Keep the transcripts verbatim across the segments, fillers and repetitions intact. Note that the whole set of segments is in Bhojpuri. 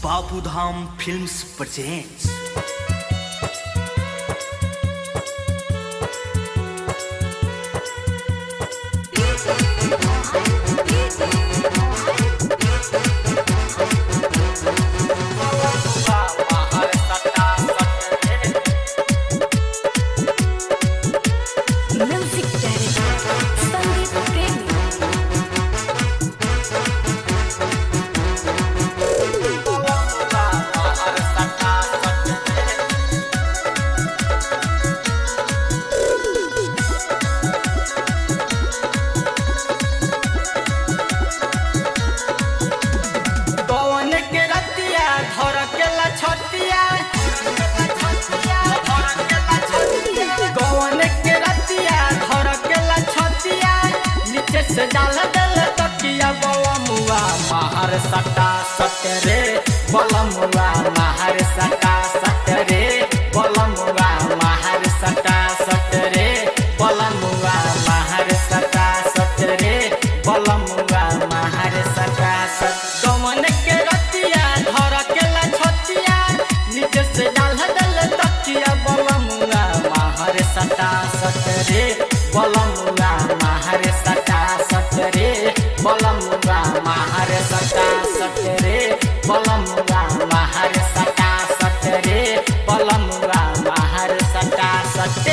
Babudham Films presents. Music director Sandeep Premi. पवन के रतिया धर के ला छतिया गवन के रतिया धर के ला छतिया नीचे से डाल दल तकिया बलमुआ महर सटा सटरे बलमुआ महर सटा सटरे बलमुआ महर सटा सटरे बलमुआ महर सटा सटरे बलमुआ महर सटा सट गवन के रतिया धर के ला छतिया नीचे से डाल दल तकिया बलमुआ महर सटा सटरे बलमुआ महर सटा सटरे बलमुआ महर सटा सटरे बलमुआ महर सटा सटरे बलमुआ महर सटा सटे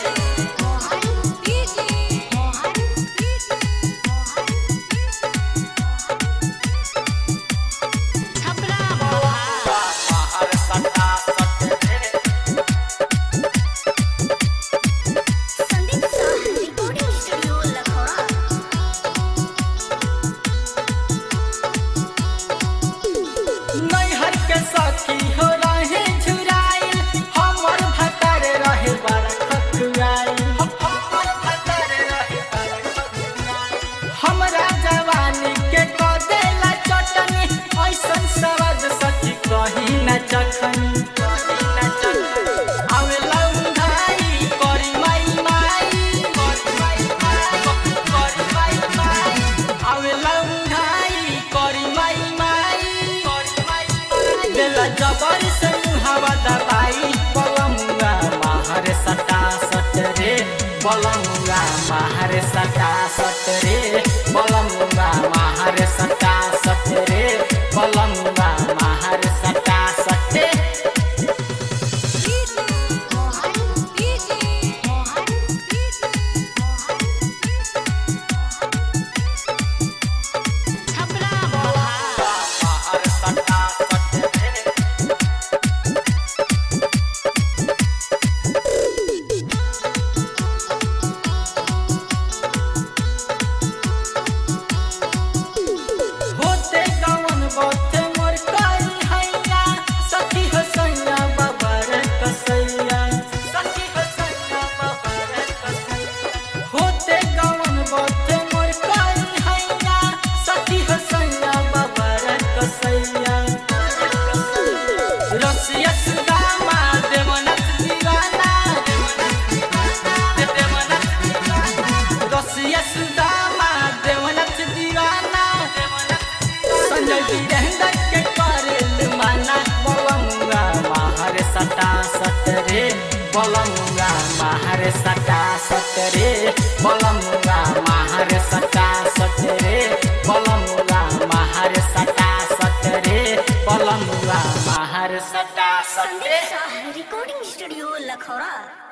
महर सटा सटरे Sandeep Sah Recording Studio Lakhora. नैहर के सखी हो रहे झुराइल हमर भतर रहे बड़ा खतुआइल हमर भतर रहे बड़ा खतुआइल हमरा जवानी के क देला चटनी ऐसन सवाद सखी कहीं न चखनी कहीं न चखनी आवे लौंधाई करी माई माई करी माई माई करी माई माई आवे लौंधाई करी माई माई करी माई माई देला जबर से मुहावा दबाई बलमुआ महर सटा सटरे बलमुआ महर सटा सटरे बलमुआ महर सटा सटरे बलमुआ महर सटा सटे महर सटा सटरे होते कवन बोते मोर काई हैया सखी हो सैया बाबर कसैया सखी हो सैया बाबर कसैया होते कवन बोते मोर काई हैया सखी हो सैया बाबर कसैया रसिया सुदामा देवनाथ दीवाना देवनाथ दीवाना रसिया सुदामा देवनाथ दीवाना संजय वीरेंद्र के करेल माना बलमुआ महर सटा सटरे बलमुआ महर सटा सटरे बलमुआ महर सटा सटरे बलमुआ महर सटा सटरे बलमुआ महर सटा Sandeep सटरे Sah Recording Studio Lakhora.